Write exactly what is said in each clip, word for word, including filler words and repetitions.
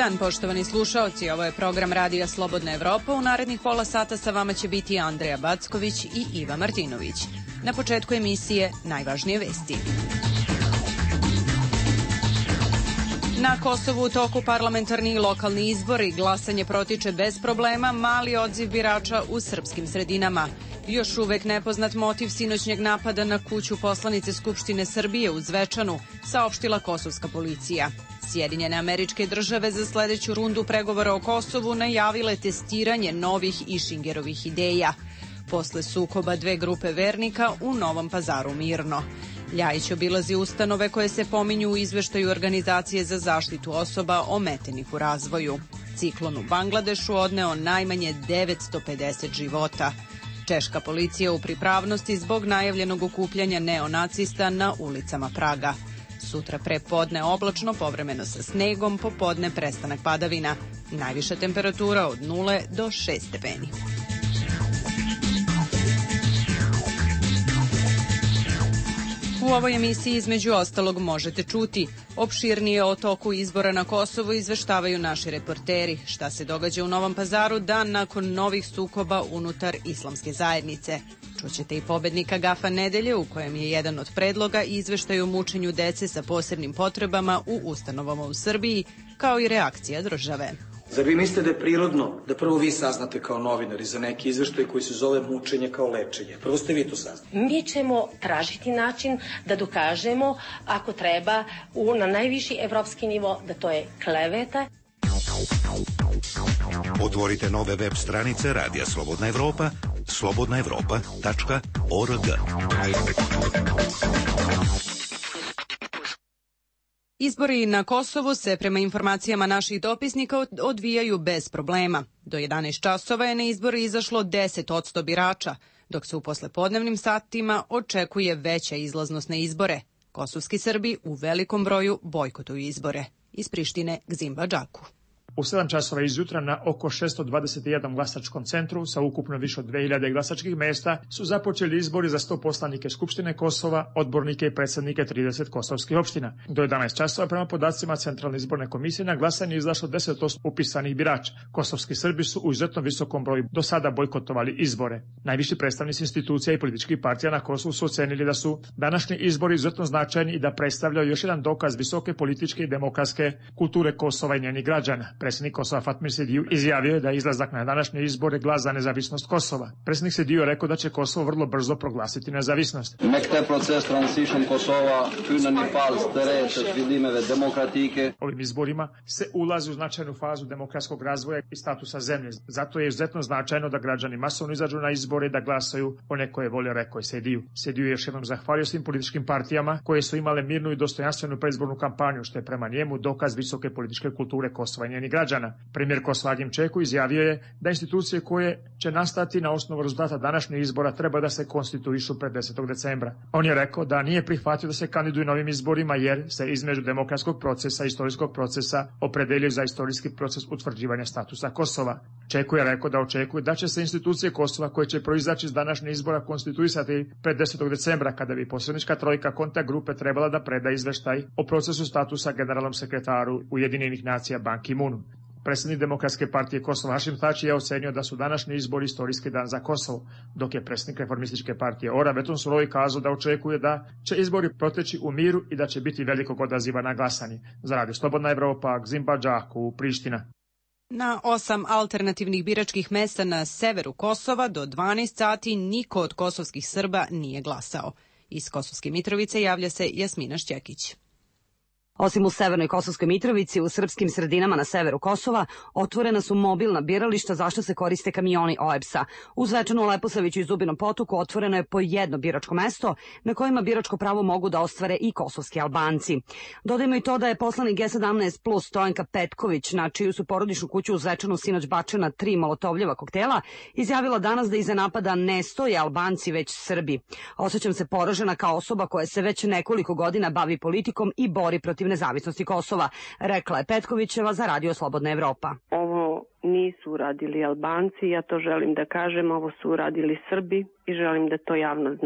dan, poštovani slušaoci, ovo je program Radija Slobodna Evropa. U narednih pola sata sa vama će biti Andreja Backović i Iva Martinović. Na početku emisije najvažnije vesti. Na Kosovu u toku parlamentarni i lokalni izbori, glasanje protiče bez problema, mali odziv birača u srpskim sredinama. Još uvek nepoznat motiv sinoćnjeg napada na kuću poslanice Skupštine Srbije u Zvečanu, saopštila kosovska policija. Sjedinjene Američke Države za sledeću rundu pregovora o Kosovu najavile testiranje novih Išingerovih ideja. Posle sukoba dve grupe vernika u Novom Pazaru mirno. Ljajić obilazi ustanove koje se pominju u izveštaju Organizacije za zaštitu osoba ometenih u razvoju. Ciklon u Bangladešu odneo najmanje devetsto pedeset života. Češka policija u pripravnosti zbog najavljenog okupljanja neonacista na ulicama Praga. Sutra pre podne oblačno, povremeno sa snegom, popodne prestanak padavina. Najviša temperatura od nule do šest stepeni. U ovoj emisiji između ostalog možete čuti: opširnije o toku izbora na Kosovu izveštavaju naši reporteri, šta se događa u Novom Pazaru dan nakon novih sukoba unutar islamske zajednice. Čućete i pobednika Gafa nedelje, u kojem je jedan od predloga izveštaj o mučenju dece sa posebnim potrebama u ustanovama u Srbiji, kao i reakcija države. Zar vi mislite da je prirodno da prvo vi saznate kao novinari za neki izveštaj koji se zove mučenje kao lečenje? Prvo ste vi to saznali. Mi ćemo tražiti način da dokažemo, ako treba, u, na najviši evropski nivo, da to je kleveta. Otvorite nove web stranice Radija Slobodna Evropa, slobodna evropa tačka org. Izbori na Kosovu se, prema informacijama naših dopisnika, odvijaju bez problema. Do jedanaest časova je na izbori izašlo deset posto birača, dok se u poslepodnevnim satima očekuje veća izlaznost na izbore. Kosovski Srbi u velikom broju bojkotuju izbore. Iz Prištine, Gzimba Džaku. U sedam časova izjutra na oko šesto dvadeset jedan glasačkom centru sa ukupno više od dve hiljade glasačkih mesta su započeli izbori za sto poslanike Skupštine Kosova, odbornike i predsednike trideset kosovskih opština. Do jedanaest časova prema podacima Centralne izborne komisije na glasanje izašlo deset posto upisanih birača. Kosovski Srbi su u izuzetno visokom broju do sada bojkotovali izbore. Najviši predstavnici institucija i političkih partija na Kosovu su ocenili da su današnji izbori izuzetno značajni i da predstavljaju još jedan dokaz visoke političke i demokratske kulture Kosova i njenih građana. Predsjednik Kosova Fatmir Sediju izjavio je da je izlazak na današnje izbore glas za nezavisnost Kosova. Predsjednik Sediju je rekao da će Kosovo vrlo brzo proglasiti nezavisnost. Mekte proces transition Kosova, hynën i parë të re të zhvillimeve demokratike. Ovim izborima se ulazi u značajnu fazu demokratskog razvoja i statusa zemlje. Zato je izuzetno značajno da građani masovno izađu na izbore i da glasaju one koje vole, rekao je Sediju. Sediju je još jednom zahvalio svim političkim partijama koje su imale mirnu i dostojanstvenu predizbornu kampanju, što je prema njemu dokaz visoke političke kulture Kosova i njenih građana. Premijer Kosova Agim Čeku izjavio je da institucije koje će nastati na osnovu rezultata današnjih izbora treba da se konstituišu pred desetog decembra. On je rekao da nije prihvatio da se kandiduje na ovim izborima jer se između demokratskog procesa i istorijskog procesa opredelio za istorijski proces utvrđivanja statusa Kosova. Čeku je rekao da očekuje da će se institucije Kosova koje će proizaći iz današnjih izbora konstituisati pred desetog decembra, kada bi posrednička trojka kontakt grupe trebala da preda izveštaj o procesu statusa generalnom sekretaru Ujedinjenih nacija Ban Ki-moonu. Predsjednik Demokratske partije Kosova Hašim Tači je ocenio da su današnji izbori istorijski dan za Kosovo, dok je predsjednik Reformističke partije Ora Beton Surovi kazao da očekuje da će izbori proteći u miru i da će biti velikog odaziva na glasanje. Za Radio Slobodna Evropa, Gzimba Džaku, Priština. Na osam alternativnih biračkih mesta na severu Kosova do dvanaest sati niko od kosovskih Srba nije glasao. Iz Kosovske Mitrovice javlja se Jasmina Šćekić. Osim u Severnoj Kosovskoj Mitrovici, u srpskim sredinama na severu Kosova otvorena su mobilna birališta za što se koriste kamioni O E B S-a. U Zvečanu, Leposaviću i Zubinom Potoku otvoreno je po jedno biračko mesto na kojima biračko pravo mogu da ostvare i kosovski Albanci. Dodajmo i to da je poslanik G sedamnaest plus Stojanka Petković, na čiju su porodičnu kuću u Zvečanu sinoć bačena tri molotovljeva koktela, izjavila danas da iza napada ne stoje Albanci već Srbi. Osjećam se poražena kao osoba koja se već nekoliko godina bavi politikom i bori protiv nezavisnosti Kosova, rekla je Petkovićeva za Radio Slobodna Evropa. Ovo nisu uradili Albanci, ja to želim da kažem, ovo su uradili Srbi i želim da to javno zna.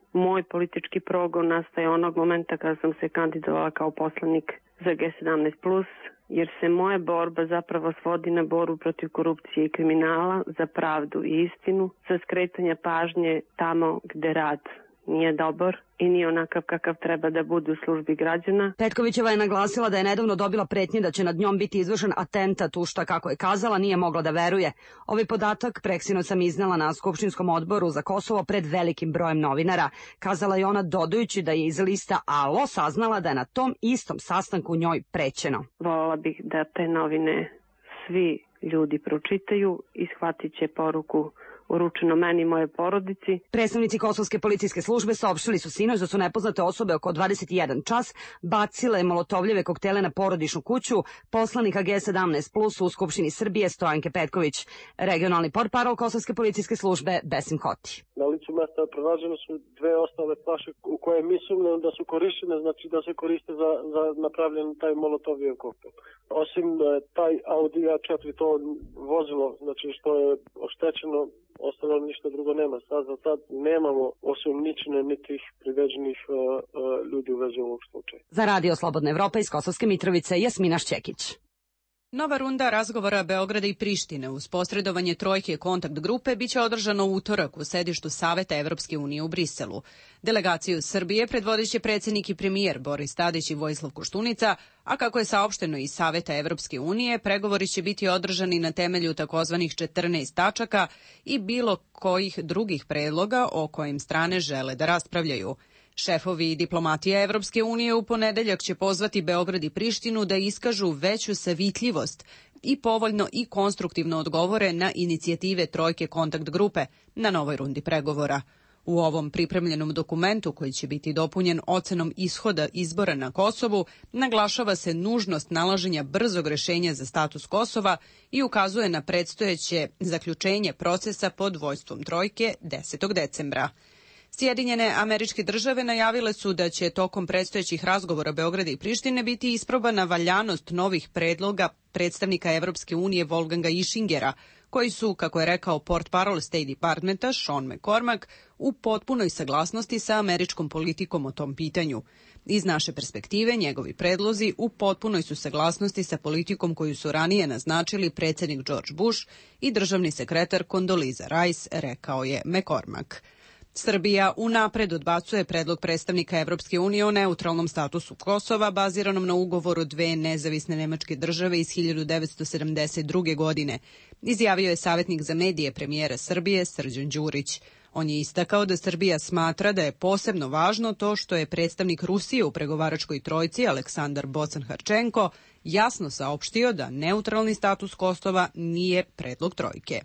Moj politički progon nastaje onog momenta kada sam se kandidovala kao poslanik za G sedamnaest plus, jer se moja borba zapravo svodi na borbu protiv korupcije i kriminala, za pravdu i istinu, za skretanje pažnje tamo gde rad nije dobar i nije onakav kakav treba da bude u službi građana. Petkovićeva je naglasila da je nedavno dobila pretnje da će nad njom biti izvršen atentat, u šta, kako je kazala, nije mogla da veruje. Ovaj podatak preksinoć sam iznala na Skupštinskom odboru za Kosovo pred velikim brojem novinara. Kazala je ona, dodajući da je iz lista Alo saznala da je na tom istom sastanku njoj prećeno. Volela bih da te novine svi ljudi pročitaju i shvatit će poruku uručeno meni i moje porodici. Predstavnici Kosovske policijske službe saopštili su sinoć da su nepoznate osobe oko dvadeset jedan čas bacile molotovljeve koktele na porodičnu kuću poslanika G sedamnaest plus u Skupštini Srbije Stojanke Petković. Regionalni portparol Kosovske policijske službe Besim Hoti. Na licu mesta pronađene su dve ostale flaše u koje mi sumnjamo da su korištene, znači da se koriste za, za napravljen taj molotovljev koktel. Osim taj Audi A četiri, to vozilo, znači što je oštećeno, ostalo ništa drugo nema. Sad za sad nemamo osumnjičene niti priveđenih uh, uh, ljudi u vezi ovog slučaja. Za Radio Slobodna Evropa iz Kosovske Mitrovice, Jasmina Šćekić. Nova runda razgovora Beograda i Prištine uz posredovanje trojke kontakt grupe biće održano u utorak u sedištu Saveta Evropske unije u Briselu. Delegaciju Srbije predvodiće predsjednik i premijer Boris Tadić i Vojislav Koštunica, a kako je saopšteno iz Saveta Evropske unije, pregovori će biti održani na temelju takozvanih četrnaest tačaka i bilo kojih drugih predloga o kojim strane žele da raspravljaju. Šefovi diplomatija Evropske unije u ponedeljak će pozvati Beograd i Prištinu da iskažu veću savitljivost i povoljno i konstruktivno odgovore na inicijative trojke kontakt grupe na novoj rundi pregovora. U ovom pripremljenom dokumentu, koji će biti dopunjen ocenom ishoda izbora na Kosovu, naglašava se nužnost nalaženja brzog rešenja za status Kosova i ukazuje na predstojeće zaključenje procesa pod vođstvom trojke desetog decembra. Sjedinjene Američke Države najavile su da će tokom predstojećih razgovora Beograda i Prištine biti isprobana valjanost novih predloga predstavnika Evropske unije Wolfganga Ischingera, koji su, kako je rekao portparol State Departmenta Sean McCormack, u potpunoj saglasnosti sa američkom politikom o tom pitanju. Iz naše perspektive, njegovi predlozi u potpunoj su saglasnosti sa politikom koju su ranije naznačili predsjednik George Bush i državni sekretar Condoleezza Rice, rekao je McCormack. Srbija unapred odbacuje predlog predstavnika Evropske unije o neutralnom statusu Kosova baziranom na ugovoru dve nezavisne nemačke države iz hiljadu devetsto sedamdeset druge. godine, izjavio je savjetnik za medije premijera Srbije Srđan Đurić. On je istakao da Srbija smatra da je posebno važno to što je predstavnik Rusije u pregovaračkoj trojci Aleksandar Bocan-Harčenko jasno saopštio da neutralni status Kosova nije predlog trojke.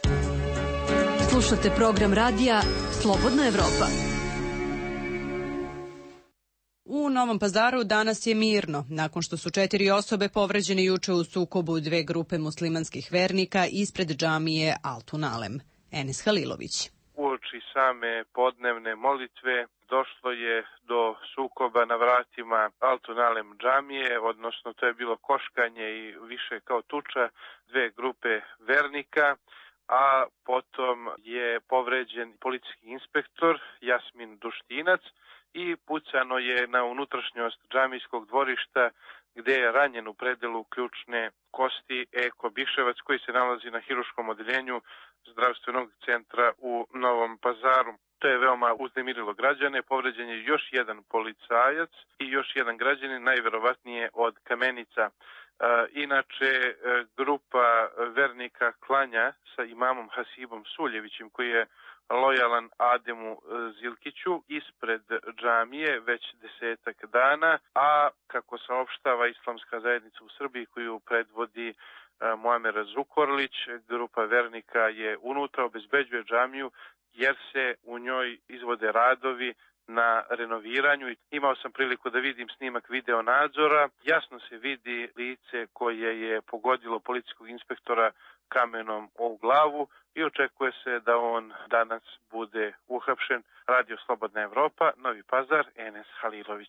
Slušate program radija Slobodna Evropa. U Novom Pazaru danas je mirno, nakon što su četiri osobe povređene juče u sukobu dve grupe muslimanskih vernika ispred džamije Altunalem. Enes Halilović. Uoči same podnevne molitve došlo je do sukoba na vratima Altunalem džamije, odnosno to je bilo koškanje i više kao tuča dve grupe vernika, a potom je povređen policijski inspektor Jasmin Duštinac i pucano je na unutrašnjost džamijskog dvorišta gde je ranjen u predelu ključne kosti Eko Biševac koji se nalazi na hiruškom odeljenju zdravstvenog centra u Novom Pazaru. To je veoma uznemirilo građane, povređen je još jedan policajac i još jedan građanin, najverovatnije od Kamenica. Inače, grupa vernika klanja sa imamom Hasibom Suljevićem, koji je lojalan Ademu Zilkiću ispred džamije već desetak dana, a kako saopštava Islamska zajednica u Srbiji koju predvodi Muamer Zukorlić, grupa vernika je unutra, obezbeđuje džamiju jer se u njoj izvode radovi na renoviranju. Imao sam priliku da vidim snimak video nadzora. Jasno se vidi lice koje je pogodilo policijskog inspektora kamenom u glavu i očekuje se da on danas bude uhapšen. Radio Slobodna Evropa, Novi Pazar, Enes Halilović.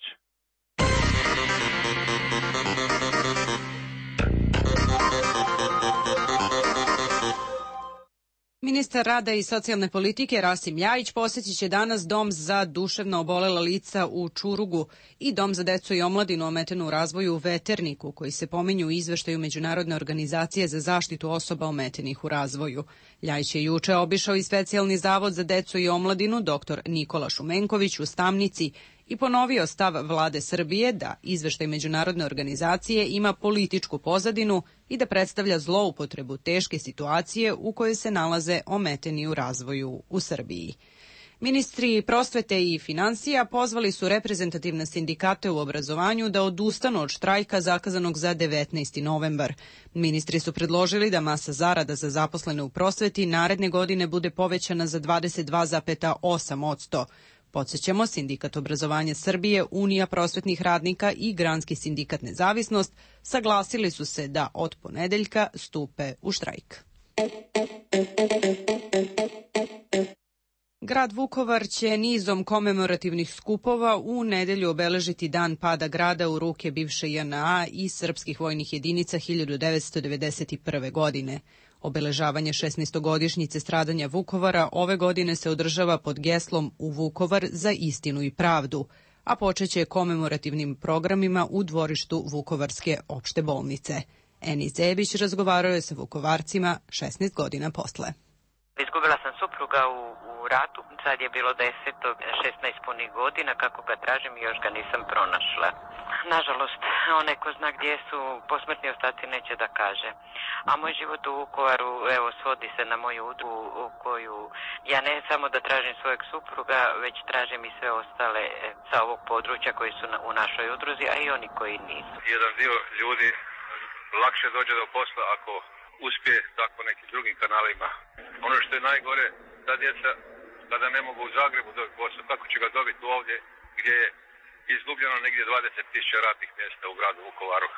Ministar rada i socijalne politike Rasim Ljajić posjetit će danas dom za duševno obolela lica u Čurugu i dom za decu i omladinu ometenu u razvoju u Veterniku, koji se pominju u izveštaju Međunarodne organizacije za zaštitu osoba ometenih u razvoju. Ljajić je juče obišao i specijalni zavod za decu i omladinu dr Nikola Šumenković u Stamnici i ponovio stav vlade Srbije da izveštaj Međunarodne organizacije ima političku pozadinu i da predstavlja zloupotrebu teške situacije u kojoj se nalaze ometeni u razvoju u Srbiji. Ministri prosvete i finansija pozvali su reprezentativne sindikate u obrazovanju da odustanu od štrajka zakazanog za devetnaesti novembar. Ministri su predložili da masa zarada za zaposlene u prosveti naredne godine bude povećana za dvadeset dva zarez osam posto. Podsećamo, Sindikat obrazovanja Srbije, Unija prosvetnih radnika i Granski sindikat Nezavisnost saglasili su se da od ponedeljka stupe u štrajk. Grad Vukovar će nizom komemorativnih skupova u nedelju obeležiti dan pada grada u ruke bivše J N A i srpskih vojnih jedinica hiljadu devetsto devedeset prve. godine. Obeležavanje šesnaestogodišnjice stradanja Vukovara ove godine se održava pod geslom U Vukovar za istinu i pravdu, a počeće komemorativnim programima u dvorištu Vukovarske opšte bolnice. Eni Zebić razgovarao je sa Vukovarcima šesnaest godina posle. Izgubila sam supruga u, u ratu, sad je bilo deset, šesnaest punih godina, kako ga tražim i još ga nisam pronašla. Nažalost, onaj ko zna gdje su posmrtni ostaci neće da kaže. A moj život u Vukovaru, evo, svodi se na moju udrugu u koju ja ne samo da tražim svojeg supruga, već tražim i sve ostale sa ovog područja koji su na, u našoj udruzi, a i oni koji nisu. Jedan dio ljudi lakše dođe do posla ako uspije tako nekim drugim kanalima. Ono što je najgore, ta djeca kada ne mogu u Zagrebu dobiti posao, kako će ga dobiti ovdje gdje je izgubljeno negdje dvadeset tisuća radnih mjesta u gradu Vukovaru.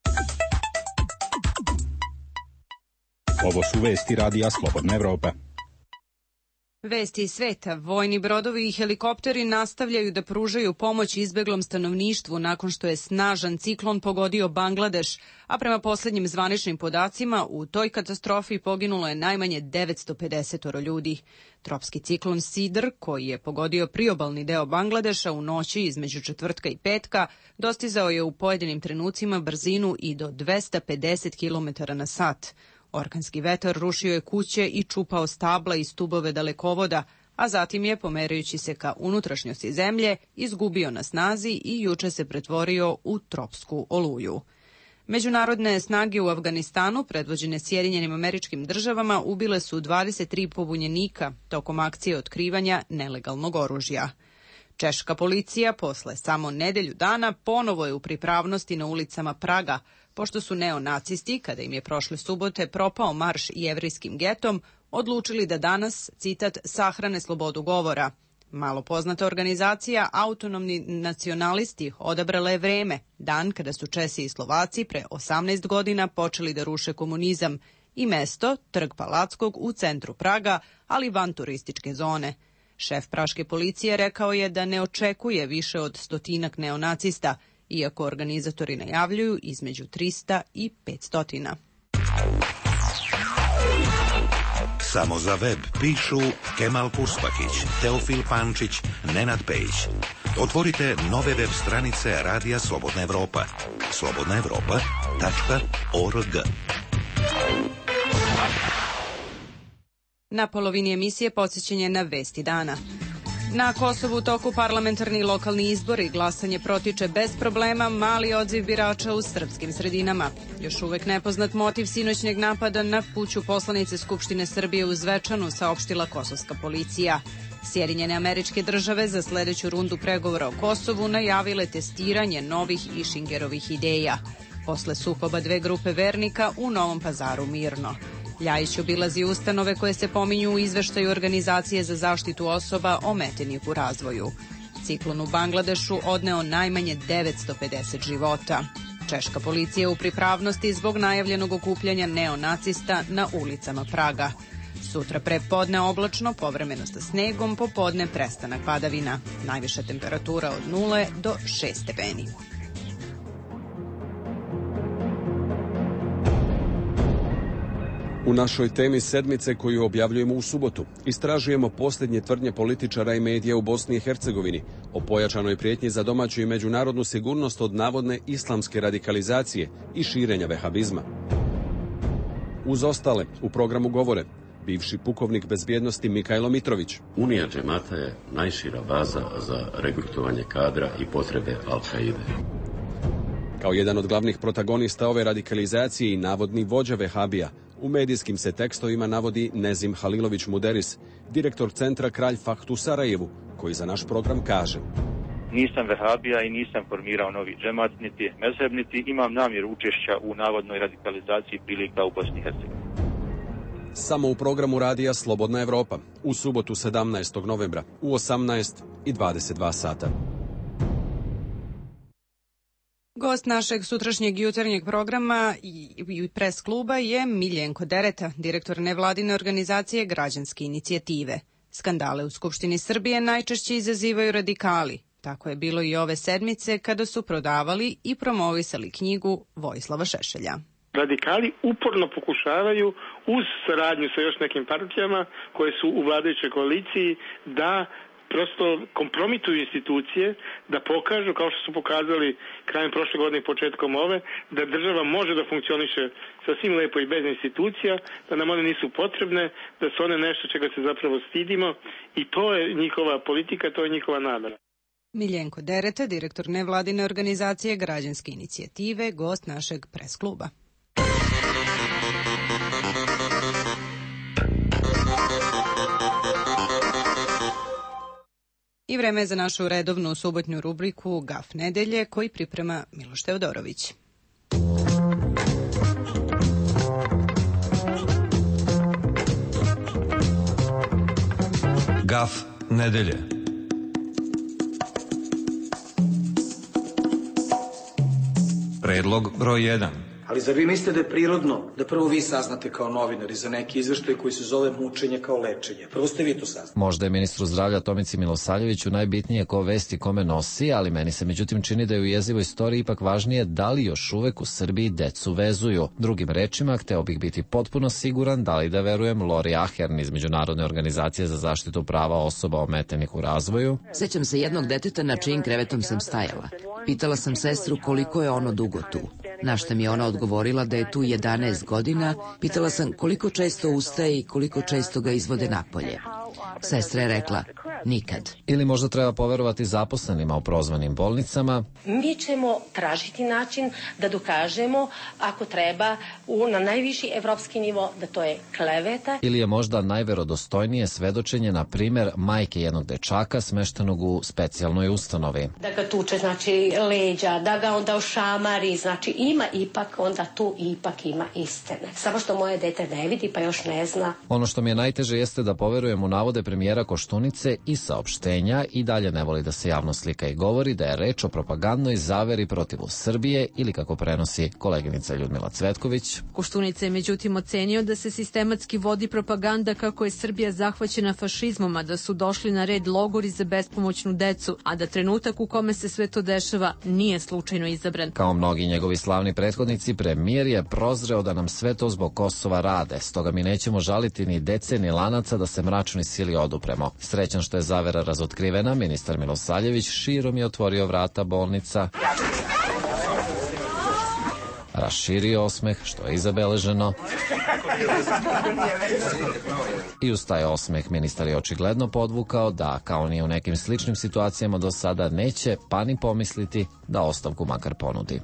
Ovo su vesti radija Slobodna Evropa. Vesti iz sveta. Vojni brodovi i helikopteri nastavljaju da pružaju pomoć izbeglom stanovništvu nakon što je snažan ciklon pogodio Bangladeš, a prema poslednjim zvaničnim podacima u toj katastrofi poginulo je najmanje devetsto pedeset ljudi. Tropski ciklon Sidr, koji je pogodio priobalni deo Bangladeša u noći između četvrtka i petka, dostizao je u pojedinim trenucima brzinu i do dvesta pedeset kilometara na sat. Orkanski vetar rušio je kuće i čupao stabla i stubove dalekovoda, a zatim je, pomerajući se ka unutrašnjosti zemlje, izgubio na snazi i juče se pretvorio u tropsku oluju. Međunarodne snage u Afganistanu, predvođene Sjedinjenim Američkim Državama, ubile su dvadeset tri pobunjenika tokom akcije otkrivanja nelegalnog oružja. Češka policija posle samo nedelju dana ponovo je u pripravnosti na ulicama Praga, pošto su neonacisti, kada im je prošle subote propao marš jevrejskim getom, odlučili da danas, citat, sahrane slobodu govora. Malo poznata organizacija Autonomni nacionalisti odabrala je vreme, dan kada su Česi i Slovaci pre osamnaest godina počeli da ruše komunizam, i mesto, Trg Palackog u centru Praga, ali van turističke zone. Šef praške policije rekao je da ne očekuje više od stotinak neonacista, iako organizatori najavljuju između trista i petsto. Samo za web pišu Kemal Puspakić, Teofil Pančić, Nenad Pejić. Otvorite nove web stranice Radija Slobodna Evropa. slobodna evropa tačka org. Na polovini emisije podsjećanje na vesti dana. Na Kosovu u toku parlamentarni i lokalni izbori, glasanje protiče bez problema, mali odziv birača u srpskim sredinama. Još uvek nepoznat motiv sinoćnjeg napada na kuću poslanice Skupštine Srbije u Zvečanu, saopštila kosovska policija. Sjedinjene Američke Države za sledeću rundu pregovora o Kosovu najavile testiranje novih Išingerovih ideja. Posle sukoba dve grupe vernika u Novom Pazaru mirno. Ljajić obilazi ustanove koje se pominju u izveštaju Organizacije za zaštitu osoba ometenih u razvoju. Ciklon u Bangladešu odneo najmanje devetsto pedeset života. Češka policija u pripravnosti zbog najavljenog okupljanja neonacista na ulicama Praga. Sutra prepodne oblačno, povremeno sa snegom, popodne prestanak padavina. Najviša temperatura od nule do šest stepeni. U našoj temi sedmice koju objavljujemo u subotu istražujemo posljednje tvrdnje političara i medija u Bosni i Hercegovini o pojačanoj prijetnji za domaću i međunarodnu sigurnost od navodne islamske radikalizacije i širenja vehabizma. Uz ostale u programu govore bivši pukovnik bezbjednosti Mikajlo Mitrović. Unija džemata je najšira baza za regrutovanje kadra i potrebe Al-Kaide. Kao jedan od glavnih protagonista ove radikalizacije i navodni vođa vehabija, u medijskim se tekstovima navodi Nezim Halilović Muderis, direktor centra Kralj Fahd u Sarajevu, koji za naš program kaže: Nisam vehabija i nisam formirao novi džemat, niti mezheb, niti imam namjeru učešća u navodnoj radikalizaciji prilika u Bosni i Hercegovini. Samo u programu radija Slobodna Evropa, u subotu sedamnaestog novembra, u osamnaest i dvadeset dva sata. Gost našeg sutrašnjeg jutarnjeg programa i pres kluba je Miljenko Dereta, direktor nevladine organizacije Građanske inicijative. Skandale u Skupštini Srbije najčešće izazivaju radikali. Tako je bilo i ove sedmice kada su prodavali i promovisali knjigu Vojislava Šešelja. Radikali uporno pokušavaju uz saradnju sa još nekim partijama koje su u vladajućoj koaliciji da prosto kompromituju institucije, da pokažu, kao što su pokazali krajem prošle godine i početkom ove, da država može da funkcioniše sasvim lepo i bez institucija, da nam one nisu potrebne, da su one nešto čega se zapravo stidimo i to je njihova politika, to je njihova namera. Miljenko Dereta, direktor nevladine organizacije Građanske inicijative, gost našeg pres kluba. I vreme je za našu redovnu subotnju rubriku Gaf nedelje, koji priprema Miloš Teodorović. Gaf nedelje. Predlog broj jedan. Ali zar vi mislite da je prirodno da prvo vi saznate kao novinari za neki izveštaj koji se zove mučenje kao lečenje? Prvo ste vi to saznali. Možda je ministru zdravlja Tomici Milosavljeviću najbitnije ko vesti kome nosi, ali meni se međutim čini da je u jezivoj istoriji ipak važnije da li još uvek u Srbiji decu vezuju. Drugim rečima, hteo bih biti potpuno siguran da li da verujem Lori Ahern iz Međunarodne organizacije za zaštitu prava osoba ometenih u razvoju. Sećam se jednog deteta na čijim krevetom sam stajala. Pitala sam sestru koliko je ono dugo tu. Na šta mi je ona odgovorila da je tu jedanaest godina, pitala sam koliko često ustaje i koliko često ga izvode napolje. Sestra je rekla, nikad. Ili možda treba poverovati zaposlenima u prozvanim bolnicama. Mi ćemo tražiti način da dokažemo, ako treba, u, na najviši evropski nivo, da to je kleveta. Ili je možda najverodostojnije svedočenje, na primer, majke jednog dečaka smeštenog u specijalnoj ustanovi. Da ga tuče, znači, leđa, da ga onda ošamari, znači ima ipak, onda tu ipak ima istine. Samo što moje dete ne vidi, pa još ne zna. Ono što mi je najteže jeste da poverujem u navode premijera Koštunice i saopštenja i dalje ne voli da se javno slika i govori da je reč o propagandnoj zaveri protiv Srbije ili kako prenosi koleginica Ljudmila Cvetković. Koštunica je međutim ocenio da se sistematski vodi propaganda kako je Srbija zahvaćena fašizmom, a da su došli na red logori za bespomoćnu decu, a da trenutak u kome se sve to dešava nije slučajno izabran. Kao mnogi njegovi slavni prethodnici, premijer je prozreo da nam sve to zbog Kosova rade, stoga mi nećemo žaliti ni dece ni lanaca da se mračnoj sili odupremo. Srećan što je zavera razotkrivena, ministar Milosavljević širom je otvorio vrata bolnica, raširio osmeh, što je izabeleženo, i uz taj osmeh ministar je očigledno podvukao da, kao ni u nekim sličnim situacijama do sada, neće pa ni pomisliti da ostavku makar ponudi.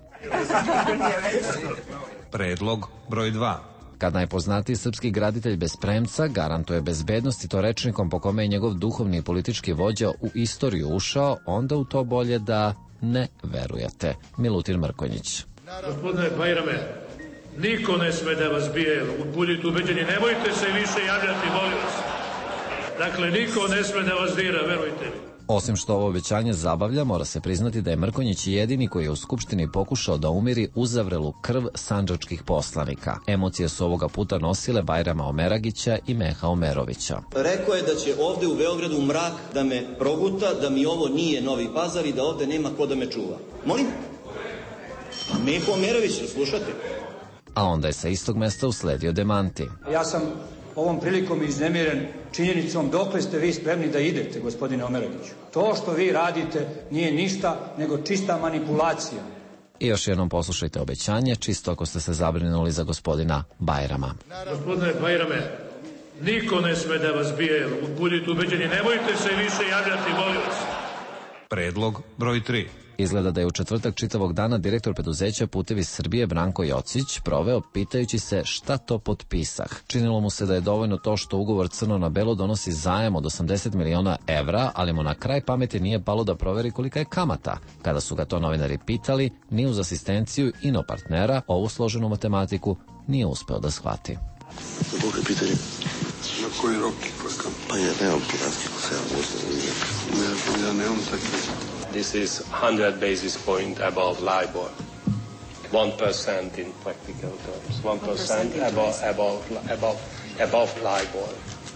Predlog broj dva. Kad najpoznatiji srpski graditelj bez premca garantuje bezbednost i to rečnikom po kome je njegov duhovni i politički vođa u istoriju ušao, onda u to bolje da ne verujete. Milutin Mrkonjić. Gospodine Bajrame, niko ne sme da vas bije, budite ubeđeni, nemojte se više javljati, molim vas. Dakle, niko ne sme da vas dira, verujte mi. Osim što ovo obećanje zabavlja, mora se priznati da je Mrkonjić jedini koji je u Skupštini pokušao da umiri uzavrelu krv sandžačkih poslanika. Emocije su ovoga puta nosile Bajrama Omeragića i Meha Omerovića. Rekao je da će ovde u Beogradu mrak da me proguta, da mi ovo nije Novi Pazar i da ovde nema ko da me čuva. Molim? Meho Omerović, slušate? a onda je sa istog mesta usledio demanti. Ja sam ovom prilikom iznemiren činjenicom dokle ste vi spremni da idete, gospodine Omeroviću. To što vi radite nije ništa nego čista manipulacija. I još jednom poslušajte obećanje, čisto ako ste se zabrinuli za gospodina Bajrama. Gospodine Bajrame, niko ne sme da vas bije, budite ubeđeni, nemojte se više javljati, molim vas. Predlog broj tri. Izgleda da je u četvrtak čitavog dana direktor preduzeća Putevi Srbije Branko Jocić proveo pitajući se šta to potpisah. Činilo mu se da je dovoljno to što ugovor crno na belo donosi zajam od osamdeset miliona evra, ali mu na kraj pameti nije palo da proveri kolika je kamata. Kada su ga to novinari pitali, ni uz asistenciju ino partnera ovu složenu matematiku nije uspeo da shvati. Boga pitanje. Na koji rok i koja kamata? Pa ja nemam podatke ko se ja možda. Ja nemam takve. This is one hundred basis point above LIBOR. one percent in practical terms. one percent above, above, above, above LIBOR.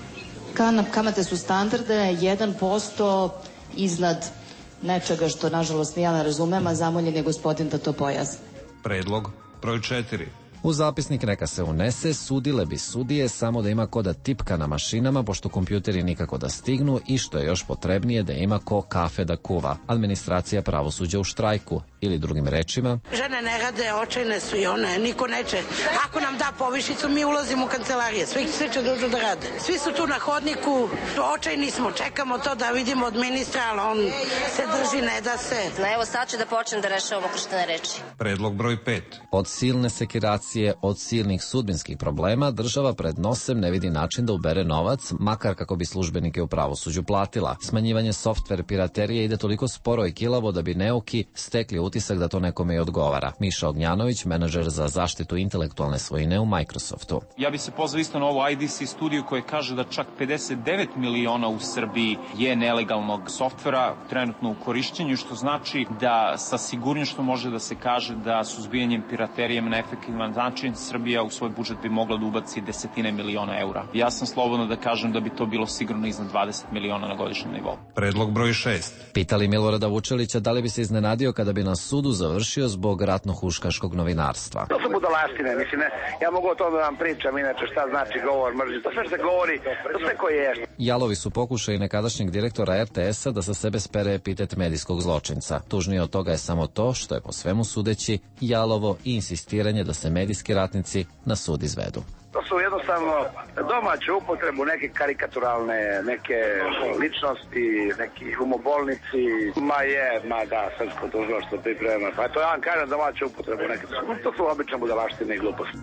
Kamate su standardne, jedan posto iznad nečega što, nažalost, ja ne razumem, a zamoljen je gospodin da to pojasni. Predlog broj četiri. U zapisnik neka se unese, sudile bi sudije samo da ima ko da tipka na mašinama, pošto kompjuteri nikako da stignu i što je još potrebnije da ima ko kafe da kuva. Administracija pravosuđa u štrajku ili drugim rečima. Žene ne rade, očajne su i one, niko neće. Ako nam da povišicu, mi ulazimo u kancelarije, svi, svi će dođu da rade. Svi su tu na hodniku, očajni smo, čekamo to da vidimo od ministra, ali on se drži, ne da se. Evo sad ću da počnem da rešavamo krštene reči. Predlog broj pet. Od silne sekiracije, od silnih sudbinskih problema, država pred nosem ne vidi način da ubere novac, makar kako bi službenike u pravosuđu platila. Smanjivanje softver piraterije ide toliko sporo i kilavo da bi neuki stekli utisak da to nekome i odgovara. Miša Ognjanović, menadžer za zaštitu intelektualne svojine u Microsoftu. Ja bi se pozvao isto na ovu I D C studiju koja kaže da čak pedeset devet miliona u Srbiji je nelegalnog softvera trenutno u korišćenju, što znači da sa sigurnošću može da se kaže da suzbijanjem piraterije na efektivan način Srbija u svoj budžet bi mogla da ubaci desetine miliona eura. Ja sam slobodno da kažem da bi to bilo sigurno iznad dvadeset miliona na godišnjem nivou. Predlog broj šest. Pitali Milorada Vučelića da li bi se iznenadio kada bi na sudu završio zbog ratno-huškaškog novinarstva. To su budalaštine, mislim, ne. Ja mogu o tome da vam pričam, inače šta znači govor mržnje. To sve što se govori, to sve koje je. Jalovi su pokušaj nekadašnjeg direktora R T S-a da sa sebe spere epitet medijskog zločinca. Tužnije od toga je samo to što je po svemu sudeći jalovo i insistiranje da se medijski ratnici na sud izvedu. To su jednostavno domaće upotrebu, neke karikaturalne, neke ličnosti, neki umobolnici. Ma je, ma da, srpsko tužilaštvo priprema. Pa to ja vam kažem domaće upotrebu, neke. To su obične budalaštine i gluposti.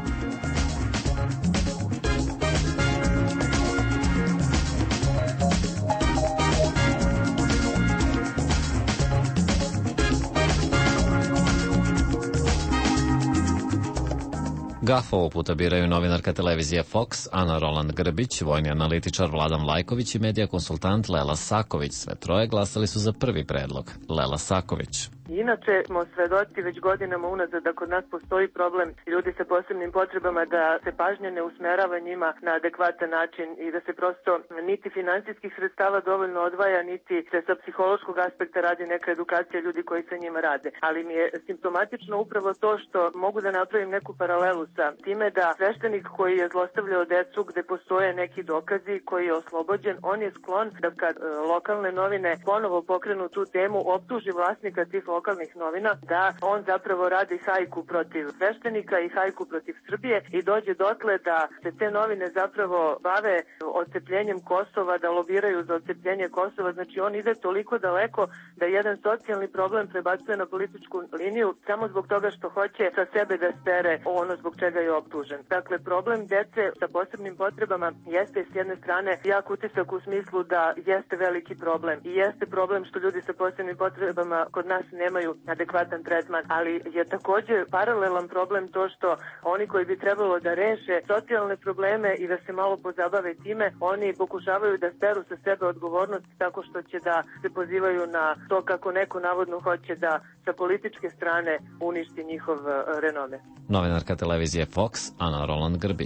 Gaf ovog puta biraju novinarka televizije Fox, Ana Roland Grbić, vojni analitičar Vladan Vlajković i medija konsultant Lela Saković. Sve troje glasali su za prvi predlog. Lela Saković. Inače smo svedoci već godinama unazad da kod nas postoji problem ljudi sa posebnim potrebama, da se pažnja ne usmerava njima na adekvatan način i da se prosto niti finansijskih sredstava dovoljno odvaja, niti se sa psihološkog aspekta radi neka edukacija ljudi koji sa njima rade. Ali mi je simptomatično upravo to što mogu da napravim neku paralelu sa time da sveštenik koji je zlostavljao decu gde postoje neki dokazi, koji je oslobođen, on je sklon da kad e, lokalne novine ponovo pokrenu tu temu, optuži vlasnika tih lokalnih novina da on zapravo radi hajku protiv sveštenika i hajku protiv Srbije i dođe dotle da se te novine zapravo bave odcepljenjem Kosova, da lobiraju za odcepljenje Kosova. Znači on ide toliko daleko da jedan socijalni problem prebacuje na političku liniju samo zbog toga što hoće sa sebe da spere ono zbog čega je optužen. Dakle, problem dece sa posebnim potrebama jeste s jedne strane jak utisak u smislu da jeste veliki problem i jeste problem što ljudi sa posebnim potrebama kod nas nemaju adekvatan tretman, ali je takođe paralelan problem to što oni koji bi trebalo da reše socijalne probleme i da se malo pozabave time, oni pokušavaju da steru sa sebe odgovornost tako što će da se pozivaju na to kako neko navodno hoće da sa političke strane uništi njihov renome. Novinarka televizije Fox, Ana Roland Grbić.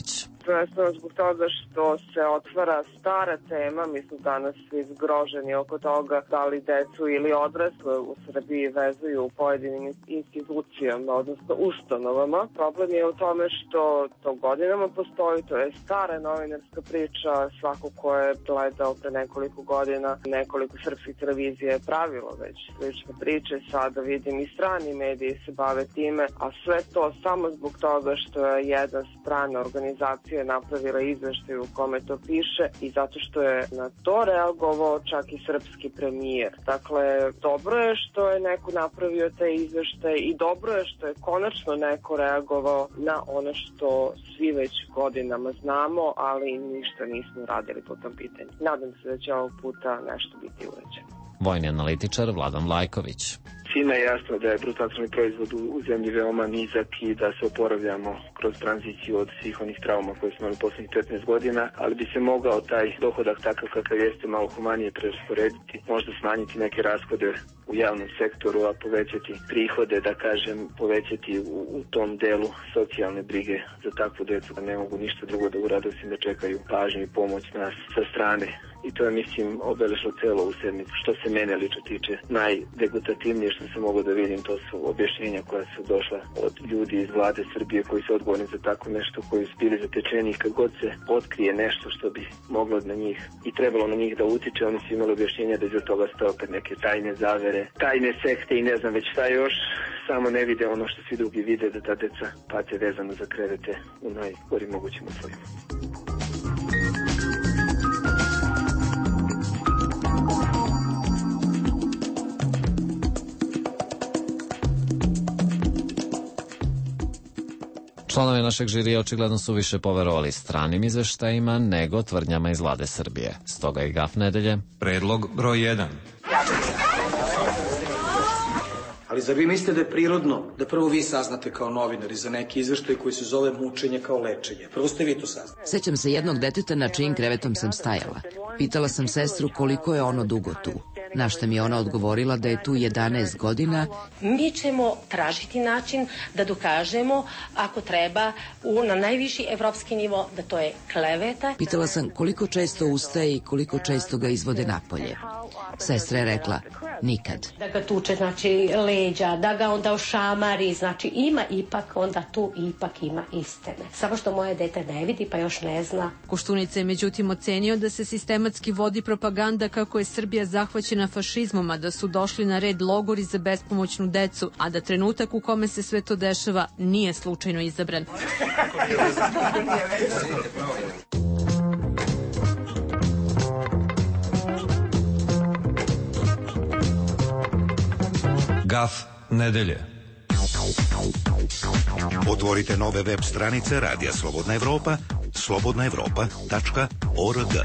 prvenstveno zbog toga što se otvara stara tema, mi smo danas svi zgroženi oko toga da li decu ili odrasle u Srbiji vezuju u pojedinim institucijama, odnosno ustanovama. Problem je u tome što to godinama postoji, to je stara novinarska priča, svako ko je gledao pre nekoliko godina nekoliko srpskih televizija je pravilo već slične priče, sada vidim i strani mediji se bave time, a sve to samo zbog toga što je jedna strana organizacija napravila izveštaj u kome to piše i zato što je na to reagovao čak i srpski premijer. Dakle, dobro je što je neko napravio taj izveštaj i dobro je što je konačno neko reagovao na ono što svi već godinama znamo, ali ništa nismo radili po tom pitanju. Nadam se da će ovog puta nešto biti urađeno. Vojni analitičar Vladan Lajković. Svima je jasno da je bruto nacionalni proizvod u zemlji veoma nizak i da se oporavljamo kroz tranziciju od svih onih trauma koje smo imali poslednjih petnaest godina, ali bi se mogao taj dohodak takav kakav jeste malo humanije prerasporediti, možda smanjiti neke rashode u javnom sektoru, a povećati prihode, da kažem, povećati u, u tom delu socijalne brige za takvu decu, da ne mogu ništa drugo da urade osim da čekaju pažnju i pomoć nas sa strane. I to je, mislim, obeležilo celo u sedmicu. Što se mene lično tiče, najdegutativnije što sam mogao da vidim, to su objašnjenja koja su došla od ljudi iz vlade Srbije koji su odgovorni za tako nešto, koji su bili zatečeni i kad god se otkrije nešto što bi moglo na njih i trebalo na njih da utiče, oni su imali objašnjenja da iza toga stoje opet neke tajne zavere, tajne sekte i ne znam već šta još, samo ne vide ono što svi drugi vide, da ta deca pate vezano za krevete u najgorim mogućim uslovima. Članovi našeg žirija očigledno su više poverovali stranim izveštajima nego tvrdnjama iz vlade Srbije. Stoga i gaf nedelje. Predlog broj jedan. Ali zar vi mislite da je prirodno da prvo vi saznate kao novinari za neki izveštaj koji se zove mučenje kao lečenje? Prvo ste vi to saznali. Sećam se jednog deteta na čijim krevetom sam stajala. Pitala sam sestru koliko je ono dugo tu. Na šta mi je ona odgovorila da je tu jedanaest godina. Mi ćemo tražiti način da dokažemo, ako treba, u, na najviši evropski nivo, da to je kleveta. Pitala sam koliko često ustaje i koliko često ga izvode napolje. Sestra je rekla, nikad. Da ga tuče, znači, leđa, da ga onda ošamari, znači ima ipak, onda tu ipak ima istine. Samo što moje dete ne vidi, pa još ne zna. Koštunica je međutim ocenio da se sistematski vodi propaganda kako je Srbija zahvaćena fašizmom, a da su došli na red logori za bespomoćnu decu, a da trenutak u kome se sve to dešava nije slučajno izabran. Gaf nedelje. Otvorite nove web stranice Radija Slobodna Evropa, slobodna evropa tačka org.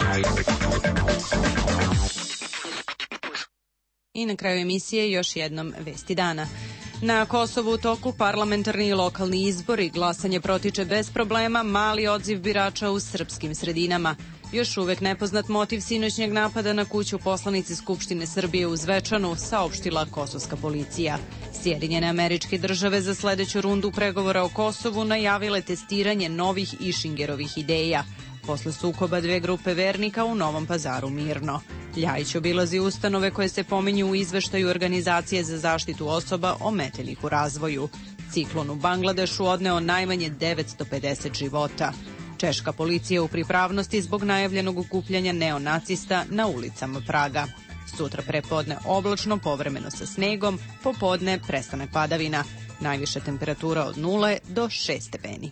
I na kraju emisije još jednom vesti dana. Na Kosovu u toku parlamentarni i lokalni izbori, glasanje protiče bez problema, mali odziv birača u srpskim sredinama. Još uvek nepoznat motiv sinoćnjeg napada na kuću poslanice Skupštine Srbije u Zvečanu, saopštila kosovska policija. Sjedinjene Američke Države za sledeću rundu pregovora o Kosovu najavile testiranje novih Išingerovih ideja. Posle sukoba dve grupe vernika u Novom Pazaru mirno. Ljajić obilazi ustanove koje se pominju u izveštaju Organizacije za zaštitu osoba ometenih u razvoju. Ciklon u Bangladešu odneo najmanje devetsto pedeset života. Češka policija u pripravnosti zbog najavljenog okupljanja neonacista na ulicama Praga. Sutra prepodne oblačno, povremeno sa snegom, popodne prestanak padavina. Najviša temperatura od nule do šest stepeni.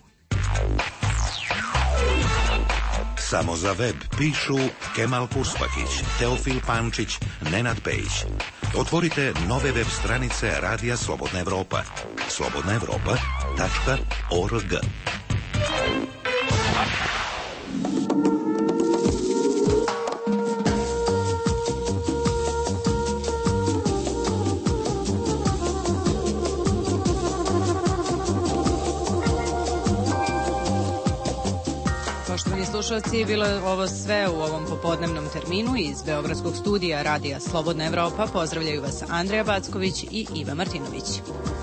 Samo za web pišu Kemal Puspakić, Teofil Pančić, Nenad Pejić. Otvorite nove web stranice Radija Slobodna Evropa, slobodna evropa tačka org. Poštovani slušalci, bilo je ovo sve u ovom popodnevnom terminu. Iz Beogradskog studija Radija Slobodna Evropa pozdravljaju vas Andreja Backović i Iva Martinović.